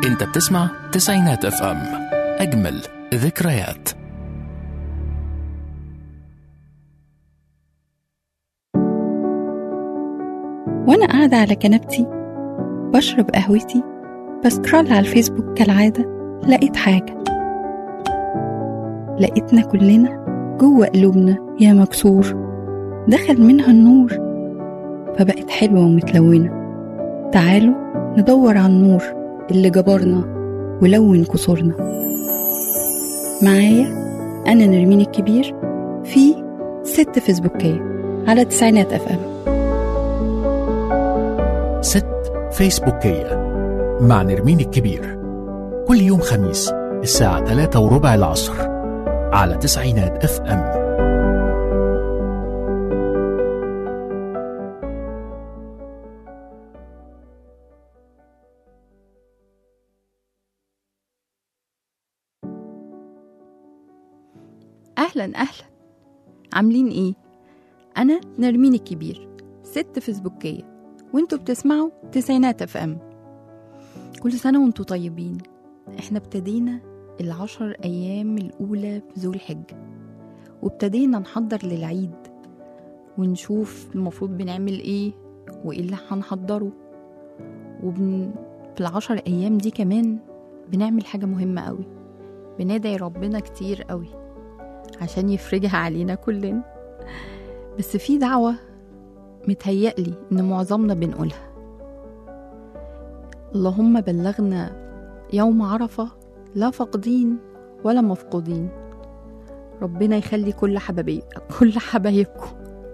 انت بتسمع تسعينات اف ام، اجمل ذكريات. وانا قاعدة على كنبتي بشرب قهوتي بسكرول على الفيسبوك كالعادة، لقيت حاجة، لقيتنا كلنا جوه قلوبنا يا مكسور دخل منها النور فبقت حلوة ومتلونة. تعالوا ندور على النور اللي جبرنا ولون كسورنا. معايا أنا نرمين الكبير في ست فيسبوكية على تسعينات اف ام. ست فيسبوكية مع نرمين الكبير، كل يوم خميس الساعة 3:15 العصر على تسعينات اف ام. أهلا عاملين ايه؟ أنا نرمين الكبير ست فيسبوكية وانتوا بتسمعوا تسعينات اف ام. كل سنة وانتوا طيبين. احنا ابتدينا 10 أيام الأولى في ذو الحجة وابتدينا نحضر للعيد ونشوف المفروض بنعمل ايه وايه اللي هنحضره. في 10 أيام دي كمان بنعمل حاجة مهمة قوي، بندعي ربنا كتير قوي عشان يفرجها علينا كلنا. بس في دعوة متهيألي إن معظمنا بنقولها: اللهم بلغنا يوم عرفة لا فاقدين ولا مفقودين. ربنا يخلي كل حبايبكم.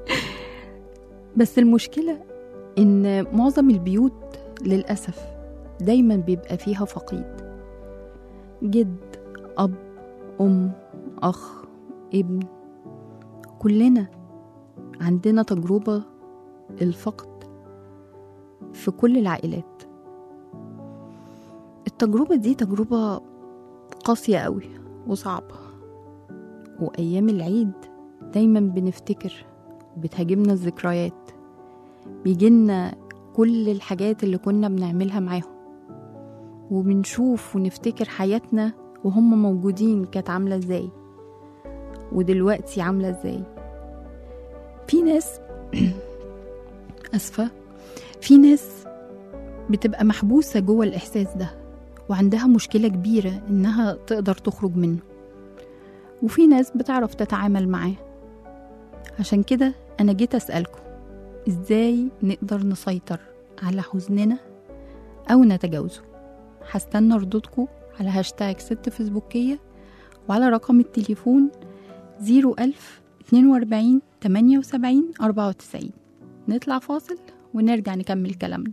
بس المشكلة إن معظم البيوت للأسف دايما بيبقى فيها فقيد، جد، أب، أم، أخ، ابن. كلنا عندنا تجربة الفقد في كل العائلات. التجربة دي تجربة قاسية قوي وصعبة، وأيام العيد دايما بنفتكر وبتهاجمنا الذكريات، بيجيلنا كل الحاجات اللي كنا بنعملها معاهم وبنشوف ونفتكر حياتنا وهم موجودين كانت عاملة ازاي ودلوقتي عاملة ازاي. في ناس أسفة، في ناس بتبقى محبوسة جوه الإحساس ده وعندها مشكلة كبيرة إنها تقدر تخرج منه، وفي ناس بتعرف تتعامل معاه. عشان كده أنا جيت أسألكم إزاي نقدر نسيطر على حزننا أو نتجاوزه. هستنى ردودكم على هاشتاج ست فيسبوكية وعلى رقم التليفون 01042 78 94. نطلع فاصل ونرجع نكمل كلامنا.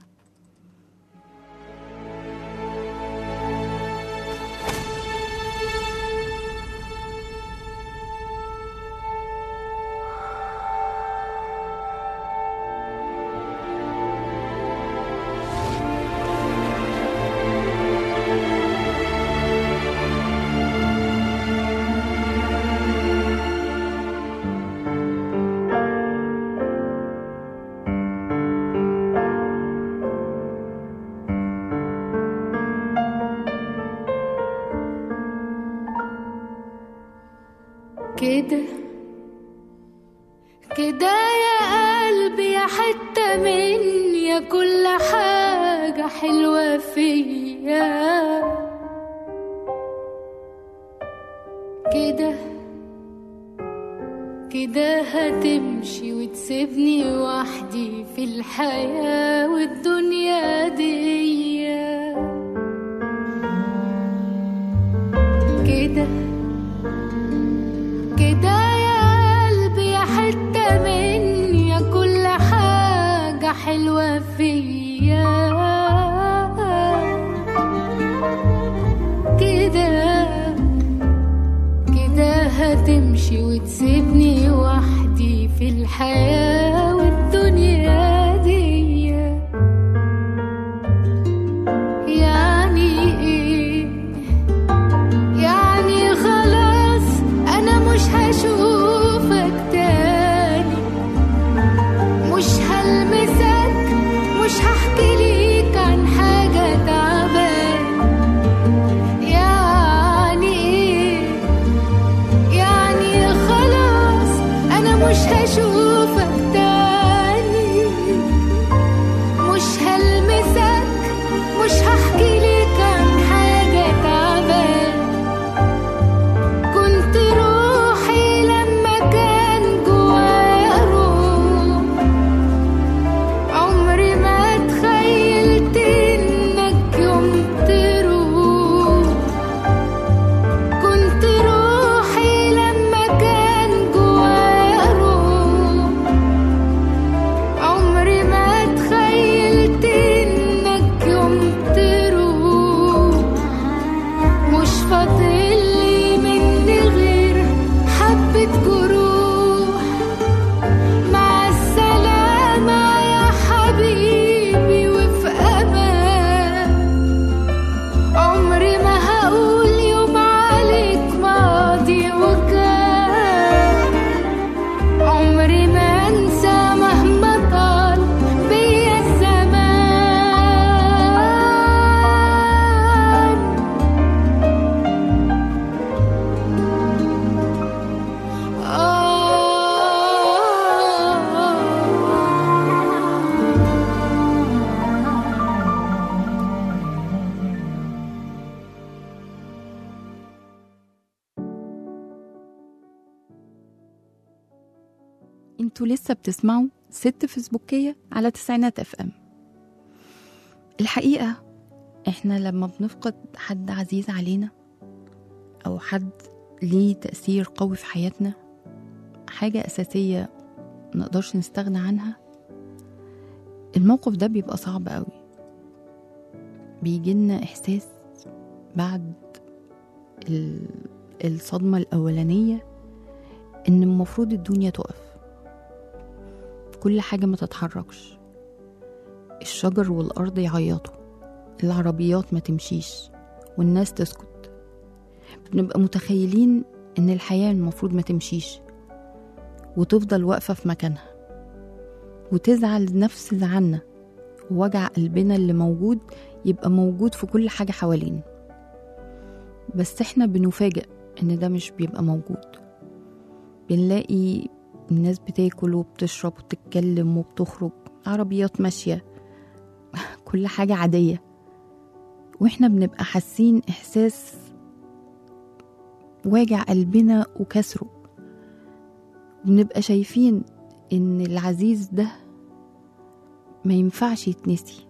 كده يا قلبي يا حتة مني يا كل حاجة حلوة فيا، كده هتمشي وتسيبني وحدي في الحياة والدنيا دي. كده يا قلبي يا حتة مني يا كل حاجة حلوة فيا، كده هتمشي وتسيبني وحدي في الحياة والدنيا دي. يعني ايه؟ يعني خلاص انا مش هشوفك تاني، مش هلمسك، مش هحكي ليك عن حاجة تعبان. انتوا لسه بتسمعوا ست فيسبوكية على تسعينات FM. الحقيقة احنا لما بنفقد حد عزيز علينا او حد ليه تأثير قوي في حياتنا، حاجة أساسية منقدرش نستغنى عنها، الموقف ده بيبقى صعب قوي. بيجيلنا إحساس بعد الصدمة الأولانية إن المفروض الدنيا تقف، كل حاجة ما تتحركش، الشجر والأرض يعيطوا، العربيات ما تمشيش، والناس تسكت. بنبقى متخيلين إن الحياة المفروض ما تمشيش وتفضل واقفة في مكانها، وتزعل نفس زعلنا، ووجع قلبنا اللي موجود يبقى موجود في كل حاجة حوالينا. بس احنا بنفاجئ إن ده مش بيبقى موجود. بنلاقي الناس بتاكل وبتشرب وبتتكلم وبتخرج، عربيات ماشية، كل حاجة عادية، واحنا بنبقى حاسين إحساس واجع قلبنا وكسره. بنبقى شايفين إن العزيز ده ما ينفعش يتنسي،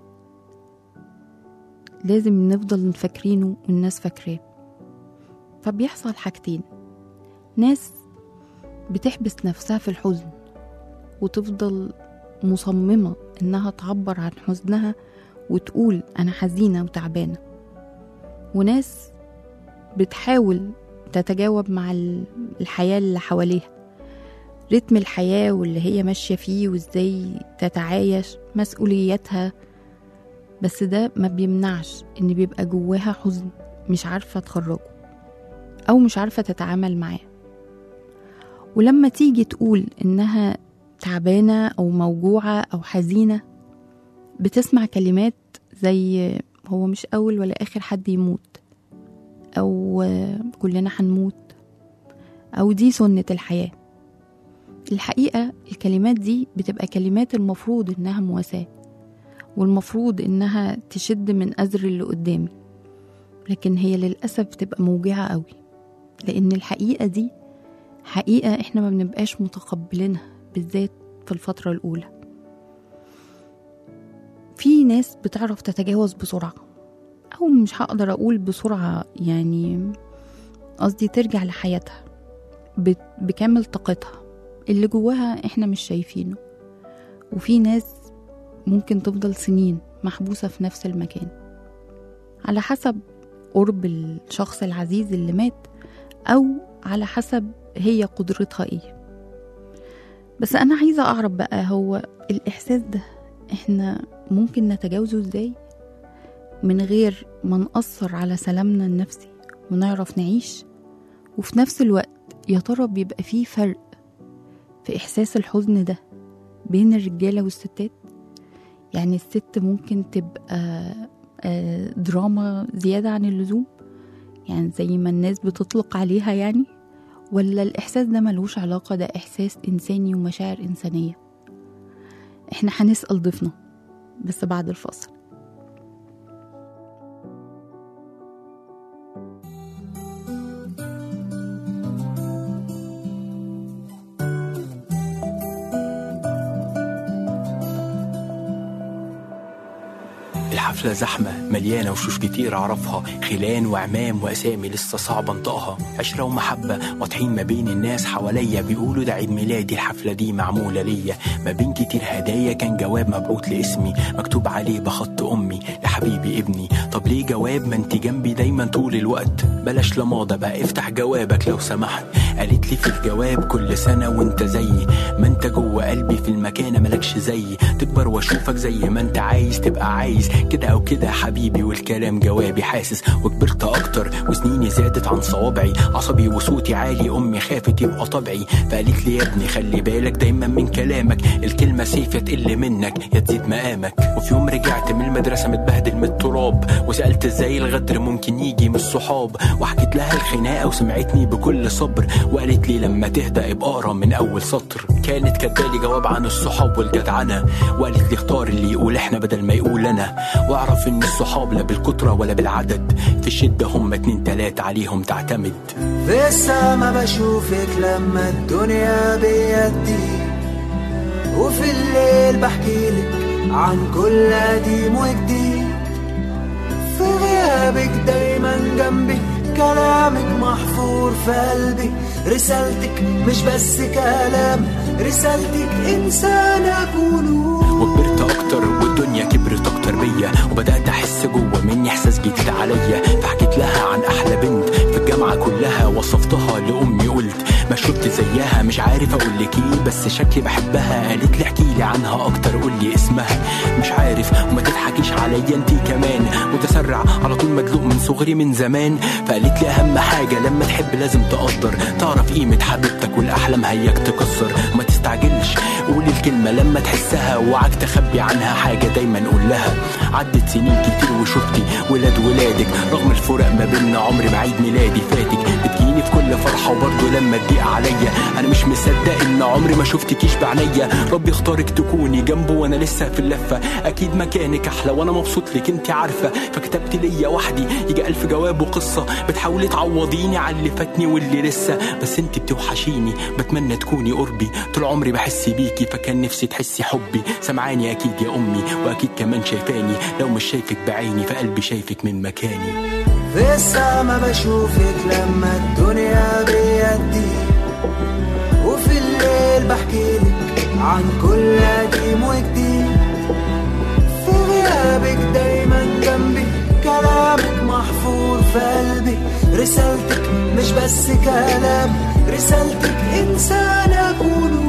لازم نفضل نفكرينه والناس فاكراه. فبيحصل حاجتين: ناس بتحبس نفسها في الحزن وتفضل مصممة إنها تعبر عن حزنها وتقول أنا حزينة وتعبانة، وناس بتحاول تتجاوب مع الحياة اللي حواليها، رتم الحياة واللي هي ماشية فيه وإزاي تتعايش مسؤولياتها. بس ده ما بيمنعش إن بيبقى جواها حزن مش عارفة تخرجه أو مش عارفة تتعامل معاه. ولما تيجي تقول إنها تعبانة أو موجوعة أو حزينة، بتسمع كلمات زي هو مش أول ولا آخر حد يموت، أو كلنا هنموت، أو دي سنة الحياة. الحقيقة الكلمات دي بتبقى كلمات المفروض إنها مواساة، والمفروض إنها تشد من أزر اللي قدامي، لكن هي للأسف بتبقى موجعة قوي، لأن الحقيقة دي حقيقة إحنا ما بنبقاش متقبلينها، بالذات في الفترة الأولى. في ناس بتعرف تتجاوز بسرعة، أو مش هقدر أقول بسرعة، يعني قصدي ترجع لحياتها بكامل طاقتها اللي جواها إحنا مش شايفينه. وفي ناس ممكن تفضل سنين محبوسة في نفس المكان، على حسب قرب الشخص العزيز اللي مات، أو على حسب هي قدرتها إيه. بس أنا عايزة أعرف بقى، هو الإحساس ده إحنا ممكن نتجاوزه إزاي من غير ما نأثر على سلامنا النفسي ونعرف نعيش؟ وفي نفس الوقت يا ترى بيبقى فيه فرق في إحساس الحزن ده بين الرجالة والستات؟ يعني الست ممكن تبقى دراما زيادة عن اللزوم، يعني زي ما الناس بتطلق عليها يعني، ولا الإحساس ده ملوش علاقة، ده إحساس إنساني ومشاعر إنسانية؟ إحنا هنسأل ضيفنا بس بعد الفاصل. الحفلة زحمة مليانة وشوش كتير أعرفها، خلان وعمام وأسامي لسه صعب انطقها، عشرة ومحبة واضحين ما بين الناس حواليا، بيقولوا ده عيد ميلادي الحفلة دي معمولة ليا. ما بين كتير هدايا كان جواب مبعوت لاسمي مكتوب عليه بخط أمي لحبيبي ابني. طب ليه جواب ما انت جنبي دايما طول الوقت؟ بلاش لماضة بقى افتح جوابك لو سمحت. قالت لي في الجواب كل سنة وانت زيي، ما انت جوه قلبي في المكانة ملكش زيي، تكبر واشوفك زي ما انت عايز تبقى عايز كده او كده حبيبي. والكلام جوابي حاسس وكبرت اكتر وسنيني زادت عن صوابعي، عصبي وصوتي عالي امي خافت يبقى طبعي، فقالت لي يا ابني خلي بالك دايما من كلامك، الكلمة سيف تقل منك يا تزيد مقامك. وفي يوم رجعت من المدرسة متبهدل من التراب، وسألت ازاي الغدر ممكن يجي من الصحاب، وحكيت لها الخناقة وسمعتني بكل صبر، وقالت لي لما تهدأ ابقى اقرا من اول سطر. كانت كاتبالي جواب عن الصحاب والجدعنة، وقالت لي اختار اللي يقول احنا بدل ما يقول انا، واعرف ان الصحاب لا بالكترة ولا بالعدد، في الشدة هم 2 3 عليهم تعتمد. لسه ما بشوفك لما الدنيا بيدي، وفي الليل بحكيلك عن كل قديم وجديد. في غيابك دايما جنبي، كلامك محفور في قلبي. رسالتك مش بس كلام، رسالتك إنسان أكون. وكبرت اكتر والدنيا كبرت اكتر بيا، وبدات احس جوه مني احساس جديد عليا. فحكيت لها عن احلى بنت في الجامعه كلها، وصفتها لامي قلت ما شفت زيها. مش عارف اقول لك ايه بس شكلي بحبها. قالت لي احكي لي عنها اكتر، قول لي اسمها. مش عارف وما تضحكيش عليا انتي كمان، متسرع على طول مدلوق من صغري من زمان. فقالت لي اهم حاجه لما تحب لازم تقدر، تعرف قيمه حبيبتك والاحلام هياك تكسر. وما تستعجلش قولي الكلمه لما تحسها، وعاك تخبي عنها حاجه دايما قول لها. عدت سنين كتير وشفتي ولادك، رغم الفرق ما بيننا عمري ما عيد ميلادي فاتك. بتجيني في كل فرحه وبرضه لما تضيق عليا. انا مش مصدق ان عمري ما شفتكيش بعينيا. ربي اختارك تكوني جنبه وانا لسه في اللفه. اكيد مكانك احلى وانا مبسوط لك انت عارفه. فكتبت ليا وحدي يجي 1000 جواب وقصه، بتحاولي تعوضيني على اللي فاتني واللي لسه. بس انت بتوحشيني، بتمنى تكوني قربي. طول عمري بحس بيكي فكان نفسي تحسي حبي. سمعاني اكيد يا امي واكيد كمان شايفاني، لو مش شايفك بعيني فقلبي شايفك من مكاني. في السما بشوفك لما الدنيا بيدي، وفي الليل بحكيلك عن كل قديم وجديد. في غيابك دايما جنبي، كلامك محفور في قلبي. رسالتك مش بس كلام، رسالتك إنسان أكون.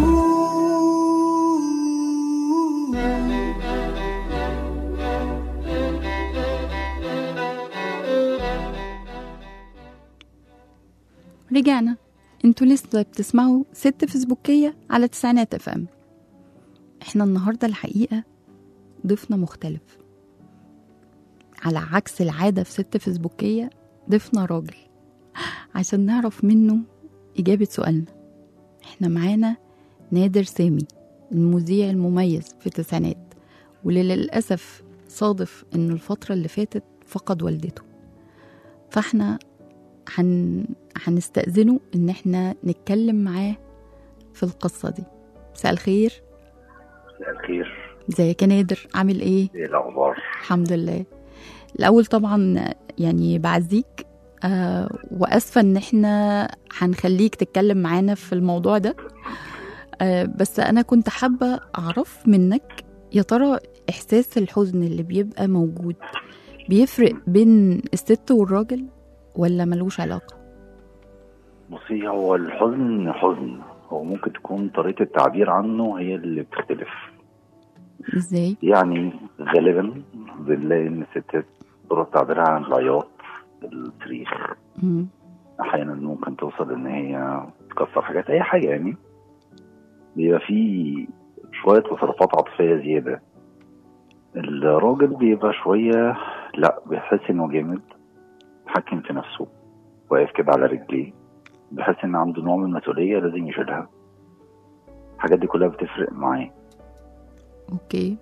رجعنا. انتوا لسه بتسمعوا ست فيسبوكية على تسعينات FM. احنا النهاردة الحقيقة ضيفنا مختلف، على عكس العادة في ست فيسبوكية ضيفنا راجل عشان نعرف منه إجابة سؤالنا. احنا معانا نادر سامي، المذيع المميز في التسعينات، وللأسف صادف انه الفترة اللي فاتت فقد والدته. فاحنا هنستأذنه ان احنا نتكلم معاه في القصة دي. مساء الخير. مساء الخير. ازيك يا نادر، عامل ايه؟ ايه الاخبار؟ الحمد لله. الاول طبعا يعني بعزيك واسفة ان احنا هنخليك تتكلم معانا في الموضوع ده. بس انا كنت حابة اعرف منك، يا ترى احساس الحزن اللي بيبقى موجود بيفرق بين الست والراجل ولا ملوش علاقة؟ بصي، هو الحزن حزن، هو ممكن تكون طريقة التعبير عنه هي اللي بتختلف. ازاي؟ يعني غالبا بنلاقي ان الستات طرق تعبيرها عن العياط، الصريخ. احيانا ممكن توصل ان هي تكسر حاجات، اي حاجة يعني بيبقى فيه شوية تصرفات عاطفية زيادة. الراجل بيبقى شوية لا، بيحس انه جامد، حكم في نفسه، واقف كده على رجليه، بحس ان عنده نوع من المسؤولية لازم يشيلها. الحاجات دي كلها بتفرق معاه. اوكي،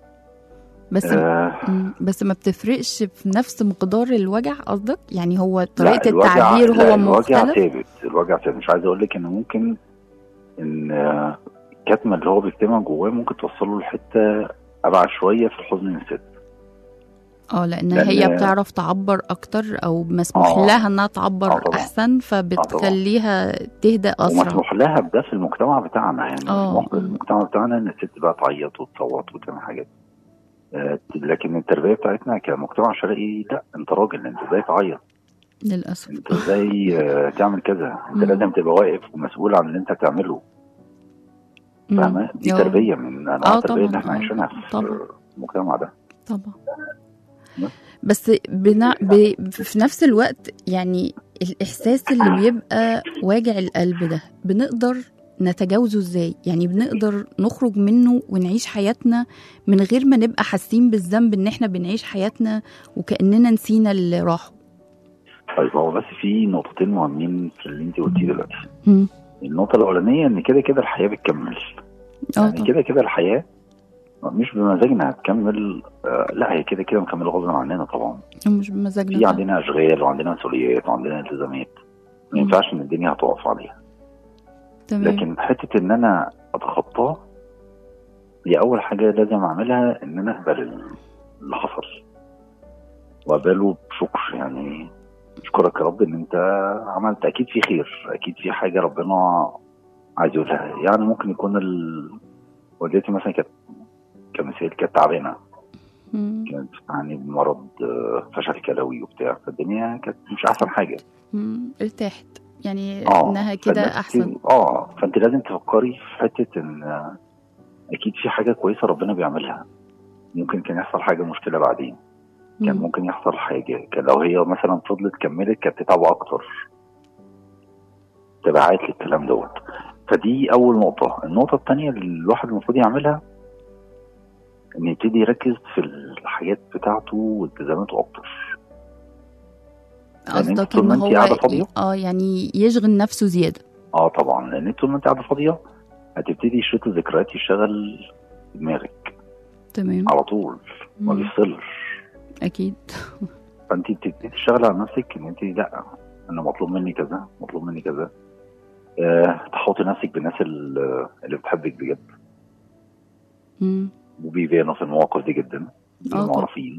بس ما بتفرقش في نفس مقدار الوجع قصدك؟ يعني هو طريقة التعبير هو مختلف؟ الوجع ثابت. مش عايز اقول لك ان ممكن ان الكتمة اللي هو بيكتمها جواه ممكن توصله لحتة ابعد شوية في الحزن من الست. لان هي بتعرف تعبر اكتر، او مسموح لها انها تعبر احسن، فبتخليها تهدى اسرع. ومسموح لها بده في المجتمع بتاعنا، يعني المجتمع بتاعنا ان الست بقى تعيط وتصوت وتعمل حاجات. لكن التربيه بتاعتنا كمجتمع شرقي لا، انت راجل، انت ازاي تعيط؟ للاسف انت ازاي تعمل كذا؟ انت لازم تبقى واقف ومسؤول عن اللي انت بتعمله. فاهمه؟ دي تربيه من انواع التربيه اللي احنا عايشينها في المجتمع ده طبعا. بس في نفس الوقت يعني الإحساس اللي بيبقى واجع القلب ده بنقدر نتجاوزه ازاي؟ يعني بنقدر نخرج منه ونعيش حياتنا من غير ما نبقى حاسين بالذنب ان احنا بنعيش حياتنا وكأننا نسينا اللي راحوا؟ طيب، هو بس في نقطتين مهمين في اللي انت قلتيه دلوقتي. النقطة الأولانية ان كده كده الحياة بتكمل. يعني كده كده الحياة مش بمزاجنا هتكمل. لا، هي كده كده مكمله غصب عننا طبعا. مش بمزاجنا. في عندنا اشغال وعندنا مسؤوليات وعندنا التزامات، ما ينفعش ان الدنيا هتقف عليها. تمام. لكن حته ان انا اتخطاه هي اول حاجه لازم اعملها ان انا اقبل اللي حصل وقبله بشكر. يعني اشكرك يا رب ان انت عملت، اكيد في خير، اكيد في حاجه ربنا عايز يقولها. يعني ممكن يكون والدتي مثلا كانت كمثال كانت تعبانه، كانت يعني بمرض فشل كلوي وبتاع، فالدنيا كانت مش احسن حاجه. ارتاحت يعني انها كده احسن. فانت لازم تفكري في حته ان اكيد في حاجه كويسه ربنا بيعملها. ممكن كان يحصل حاجه مشكله بعدين، كان ممكن يحصل حاجه، كان لو هي مثلا فضلت كملت كانت تتعب اكتر. تبعات للكلام دوت. فدي اول نقطه. النقطه الثانيه اللي الواحد المفروض يعملها ان يبتدي يركز في الحاجات بتاعته والتزاماته اكتر. قصدك ان هو يعني يشغل نفسه زياده. طبعا، لان طول ما انت قاعده فاضيه هتبتدي شريط الذكريات يشتغل دماغك تمام على طول، ما بيفصلش اكيد. فانت بتبتدي تشتغل على نفسك ان انت لا، انا مطلوب مني كذا، مطلوب مني كذا. تحوطي نفسك بالناس اللي بتحبك بجد وبيبانوا في المواقف دي جدا، معروفين.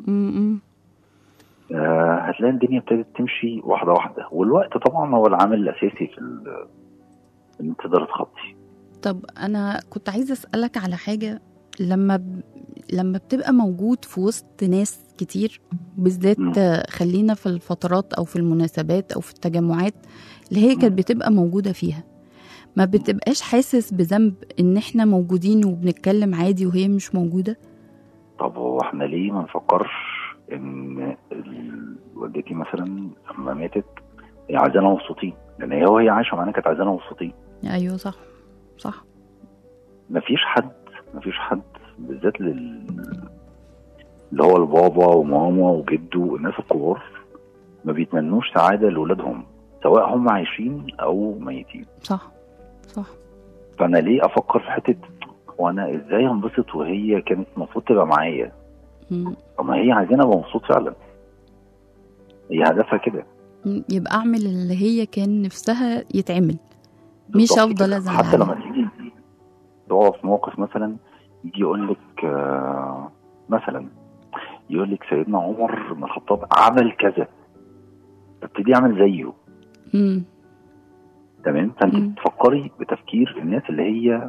هتلاقي الدنيا ابتدت تمشي واحده واحده، والوقت طبعا هو العامل الاساسي في ان تقدر تخطي. طب انا كنت عايزه اسالك على حاجه. لما بتبقى موجود في وسط ناس كتير بالذات، خلينا في الفترات او في المناسبات او في التجمعات اللي هي كانت بتبقى موجوده فيها، ما بتبقاش حاسس بذنب ان احنا موجودين وبنتكلم عادي وهي مش موجوده؟ طب هو احنا ليه ما نفكرش ان والدتي مثلا لما ماتت هي عايزانا مبسوطين، لان هي عايشه معانا كانت عايزانا مبسوطين. ايوه صح. مفيش حد بالذات اللي هو البابا وماما وجده، الناس الكبار ما بيتمنوش سعاده لاولادهم سواء هم عايشين او ميتين. صح. فانا ليه افكر في حته وانا ازاي انبسط وهي كانت المفروض تبقى معايا؟ طب ما هي عايزانا ابقى مبسوط فعلا، هي هدفها كده. يبقى اعمل اللي هي كان نفسها يتعمل، مش افضل ازعل. حتى لما تيجي تقف في موقف مثلا يجي يقول لك مثلا يقول لك سيدنا عمر بن الخطاب عمل كذا، ابتدي اعمل زيه. تمام. فانت تفكري بتفكير الناس اللي هي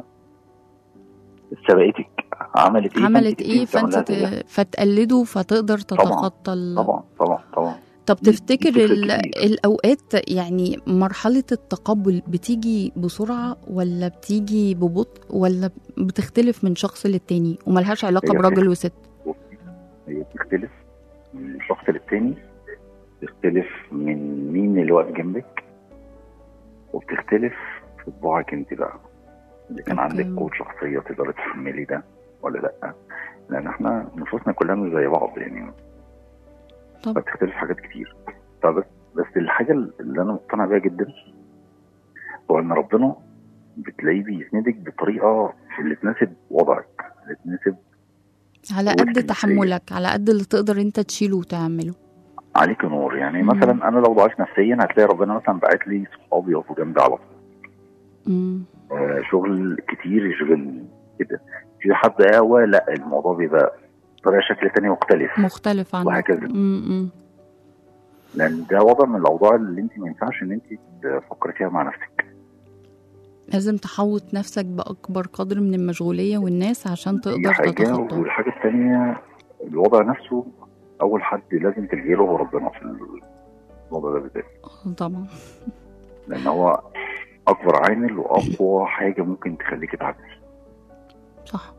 سبقتك عملت ايه فانت فتقلده فتقدر تتخطى. طبعا. طب تفتكر الأوقات يعني مرحلة التقبل بتيجي بسرعة ولا بتيجي ببطء ولا بتختلف من شخص للتاني وملهاش علاقة براجل وست؟ هي بتختلف من شخص للتاني، بتختلف من مين اللي واقف جنبك، وبتختلف في طباعك انت بقى. إذا كان عندك قوة شخصية تقدر تحملي ده ولا لأ، لأن احنا نفوسنا كلها مش زي بعض يعني. فبتختلف حاجات كتير. بس الحاجة اللي أنا مقتنع بيها جدا هو إن ربنا بتلاقيه بيسندك بطريقة اللي تناسب وضعك، اللي تناسب على قد تحملك، على قد اللي تقدر انت تشيله وتعمله. عليك نور. يعني مثلا أنا لو ضعيف نفسيا هتلاقي ربنا مثلا بعت لي صحابي يقفوا جنبي على طول. شغل كتير يشغلني كده. في حد قهوة لا، الموضوع بيبقى طريقة شكل تاني مختلف عنه وهكذا. لأن ده وضع من الأوضاع اللي انت ما ينفعش ان انت تفكري فيها مع نفسك. لازم تحوط نفسك بأكبر قدر من المشغولية والناس عشان تقدر تتخطى. والحاجة التانية الوضع نفسه أول حد لازم تلجيله هو ربنا في الوضع ده بالذات. طبعا. لأن هو أكبر عامل وأقوى حاجة ممكن تخليك تعدي. صح.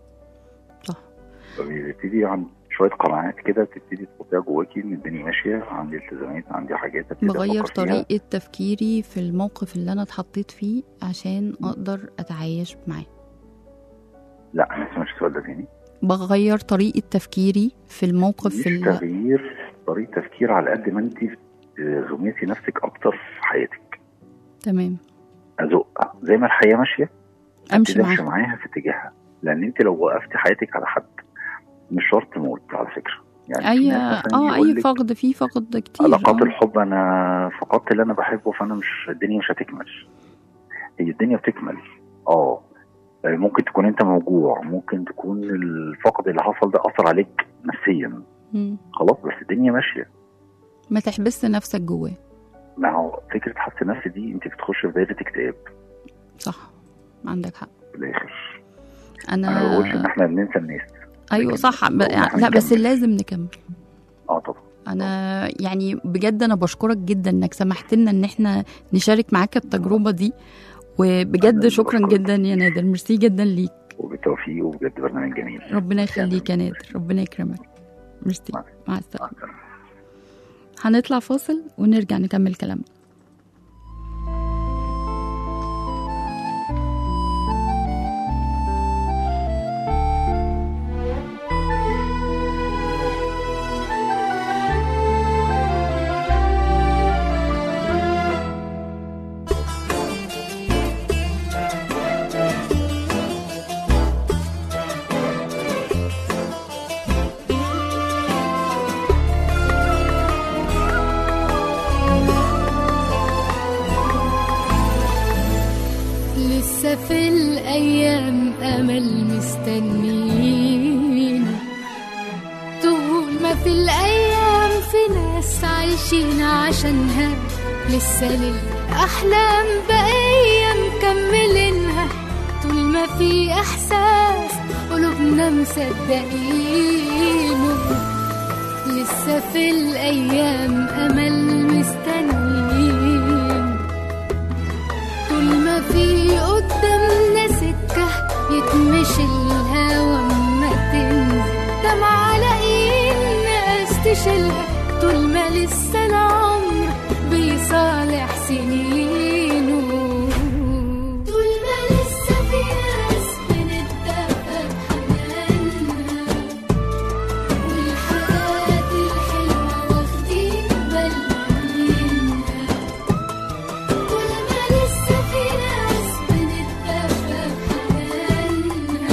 فبتبتدي عن شوية قناعات كده تبتدي تحطيها جواكي ان الدنيا ماشية، عندي التزامات، عندي حاجات بغير طريقة تفكيري في الموقف اللي انا اتحطيت فيه عشان اقدر اتعايش معاه. لا انا سمعتش السؤال ده تاني. بغير طريقة تفكيري في الموقف تغيير طريقة تفكير على قد ما انت غميتي نفسك اكتر في حياتك. تمام. ازق زي ما الحياة ماشية امشي معاها في اتجاهها. لان انت لو وقفتي حياتك على حد مش شرط موت على فكرة. يعني اي فقد، في فقد كتير. علاقات الحب انا فقدت اللي انا بحبه فانا مش الدنيا مش هتكمل. هي الدنيا بتكمل ممكن تكون انت موجوع، ممكن تكون الفقد اللي حصل ده اثر عليك نفسيا. خلاص بس الدنيا ماشيه، ما تحبس نفسك جواه. ما هو فكره حبس النفس دي انت بتخش في دايره اكتئاب. صح، عندك حق في الاخر. انا ما بقولش ان احنا بننسى الناس. ايوه صح، لا بس لازم نكمل. طبعا. انا يعني بجد انا بشكرك جدا انك سمحت لنا ان احنا نشارك معاك التجربه دي، وبجد شكرا جدا يا نادر، ميرسي جدا ليك. وبالتوفيق، وبجد برنامج جميل. ربنا يخليك يا نادر، ربنا يكرمك. ميرسي، مع السلامه. هنطلع فاصل ونرجع نكمل كلامنا. في الأيام أمل مستنين، طول ما في الأيام في ناس عايشين عشانها، لسه للأحلام بقية مكملينها، طول ما في إحساس قلوبنا مصدقينه، لسه في الأيام أمل مستنين، طول ما في قدامنا سكة يتمشي الهوا ما تنزل دمعة على ايد ناس تشيلها، طول ما لسه العمر بيصالح سنينه، طول ما لسه في ناس بنتدفى بحنانها، والحاجات الحلوة واخدين بالنا منها، طول ما لسه في ناس بنتدفى بحنانها،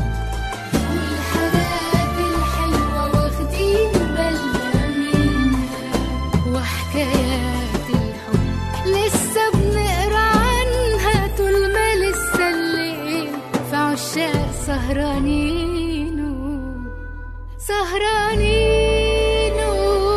والحاجات الحلوة واخدين بالنا منها، وحكايات الحب لسه بنقرا عنها، طول ما لسه الليل في عشاق سهرانينه سهرانينه.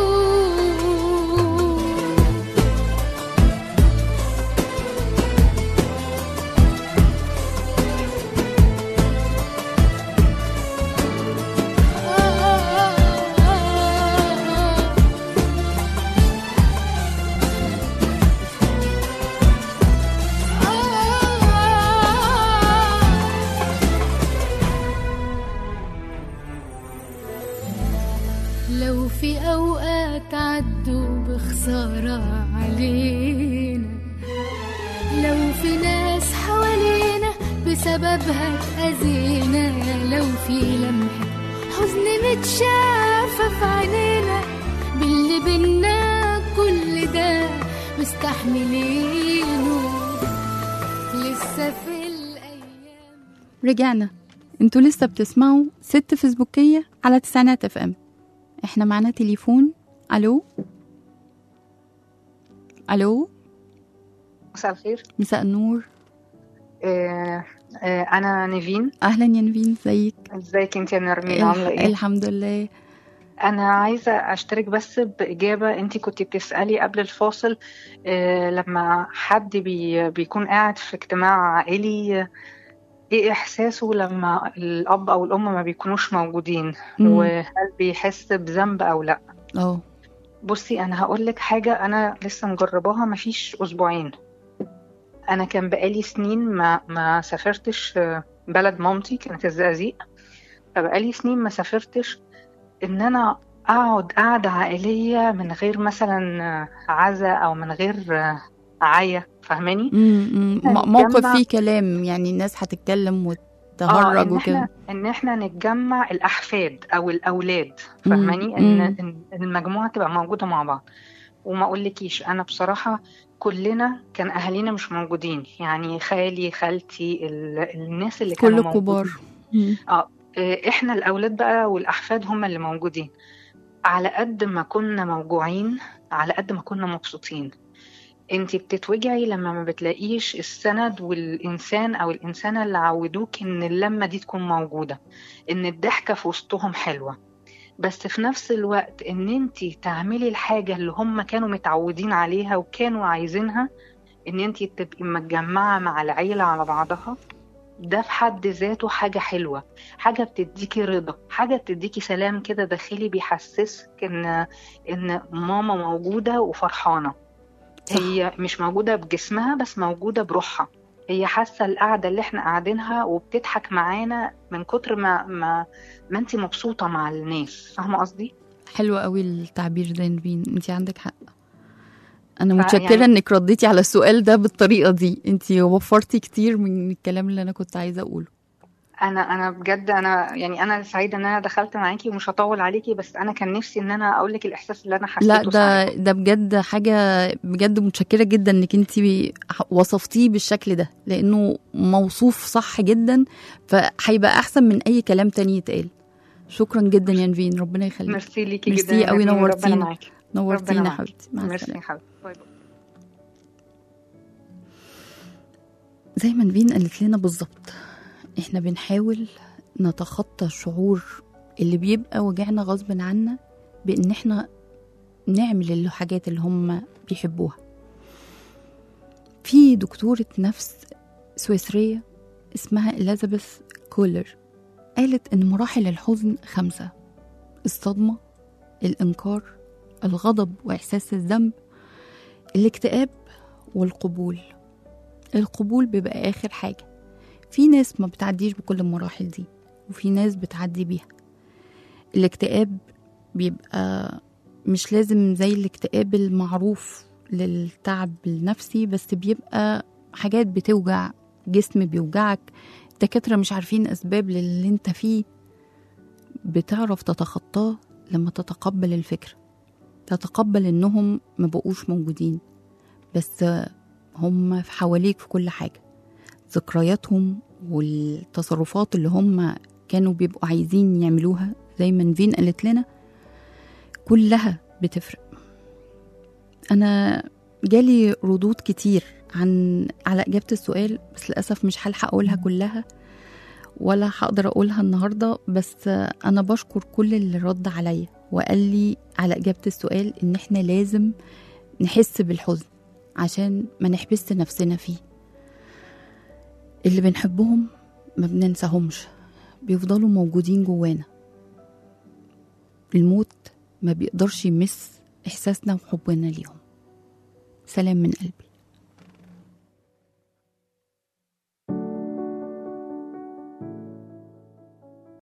لو في أوقات عدوا بخسارة علينا، لو في ناس حوالينا بسببها اتأذينا، لو في لمحة حزن متشافة في عينينا، باللي بينا كل ده مستحملينه، لسه في الأيام. رجعنا، انتوا لسه بتسمعوا ست فيسبوكية على 9 FM. احنا معنا تليفون. الو الو، مساء الخير. مساء النور. انا نيفين. اهلا يا نيفين، ازيك انت يا نرمين؟ عامله ايه؟ الحمد لله. انا عايزه اشترك بس باجابه انت كنت بتسالي قبل الفاصل. لما حد بيكون قاعد في اجتماع عائلي، ايه احساسه لما الاب او الام ما بيكونوش موجودين، وهل بيحس بذنب او لا؟ بصي انا هقول لك حاجه انا لسه مجرباها مفيش اسبوعين. انا كان بقالي سنين ما سافرتش بلد مامتي، كانت الزقازيق، فبقالي سنين ما سافرتش ان انا اقعد قعده عائليه من غير مثلا عزاء او من غير عيا، فاهماني؟ موقف فيه كلام، يعني الناس هتتكلم وتهرج وكده، ان احنا نتجمع الاحفاد او الاولاد، فاهماني؟ ان المجموعه تبقى موجوده مع بعض. وما اقولكيش انا بصراحه كلنا كان اهالينا مش موجودين، يعني خالي خالتي الناس اللي كانوا كل كبار. احنا الاولاد بقى والاحفاد هم اللي موجودين. على قد ما كنا موجوعين على قد ما كنا مبسوطين. انت بتتوجعي لما ما بتلاقيش السند والإنسان أو الإنسانة اللي عودوك إن اللمة دي تكون موجودة، إن الضحكة في وسطهم حلوة. بس في نفس الوقت إن انت تعملي الحاجة اللي هم كانوا متعودين عليها وكانوا عايزينها، إن انت تبقي متجمعة مع العيلة على بعضها، ده في حد ذاته حاجة حلوة، حاجة بتديكي رضا، حاجة بتديكي سلام كده داخلي بيحسسك إن ماما موجودة وفرحانة. صح. هي مش موجودة بجسمها بس موجودة بروحها، هي حاسة القعدة اللي احنا قاعدينها وبتضحك معانا من كتر ما انتي مبسوطة مع الناس. فاهمة قصدي؟ حلو قوي التعبير ده نبين، انت عندك حق. انا فيعني- متشكرة انك رديتي على السؤال ده بالطريقة دي، انت وفرتي كتير من الكلام اللي انا كنت عايزة اقوله. انا بجد انا سعيدة ان انا دخلت معاكي، ومش هطول عليكي، بس انا كان نفسي ان انا اقول لك الاحساس اللي انا حسيته لا ده بجد حاجة، بجد متشكرة جدا انك انت وصفتيه بالشكل ده، لانه موصوف صح جدا، فهيبقى احسن من اي كلام تاني يتقال. شكرا جدا يا نفين، ربنا يخليك. ميرسي ليكي ميرسي جدا يا قوي، نرمين، ربنا نورتينا. معاكي. نورتينا ربنا حبيبتي، مع ميرسي السلامة. يا حبيبتي، باي باي. زي ما نفين قالت لنا بالظبط، احنا بنحاول نتخطى الشعور اللي بيبقى وجعنا غصب عنا بان احنا نعمل الحاجات اللي هم بيحبوها. في دكتورة نفس سويسرية اسمها إليزابيث كولر قالت إن مراحل الحزن 5: الصدمة، الإنكار، الغضب وإحساس الذنب، الاكتئاب، والقبول. القبول بيبقى آخر حاجة. في ناس ما بتعديش بكل المراحل دي، وفي ناس بتعدي بيها. الاكتئاب بيبقى مش لازم زي الاكتئاب المعروف للتعب النفسي، بس بيبقى حاجات بتوجع، جسم بيوجعك، الدكاترة مش عارفين أسباب للي انت فيه. بتعرف تتخطاه لما تتقبل الفكرة، تتقبل انهم ما بقوش موجودين، بس هم في حواليك في كل حاجة. ذكرياتهم والتصرفات اللي هم كانوا بيبقوا عايزين يعملوها زي ما نفين قالت لنا كلها بتفرق. أنا جالي ردود كتير على إجابة السؤال، بس للأسف مش هلحق أقولها كلها ولا هقدر أقولها النهاردة. بس أنا بشكر كل اللي رد عليا وقال لي على إجابة السؤال إن إحنا لازم نحس بالحزن عشان ما نحبس نفسنا فيه. اللي بنحبهم ما بننساهمش، بيفضلوا موجودين جوانا. الموت ما بيقدرش يمس إحساسنا وحبنا ليهم. سلام من قلبي.